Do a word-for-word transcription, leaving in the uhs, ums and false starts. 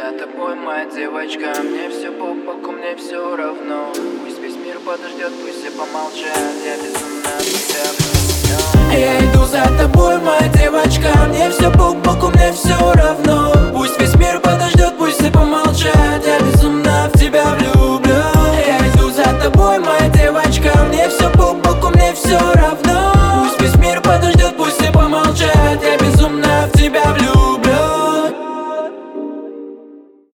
за тобой, моя девочка. Мне все по боку, мне все равно. Пусть весь мир подождет, пусть все помолчат. Я безумно от тебя влюблен. Я иду за тобой, моя девочка. Мне все по боку, мне все равно.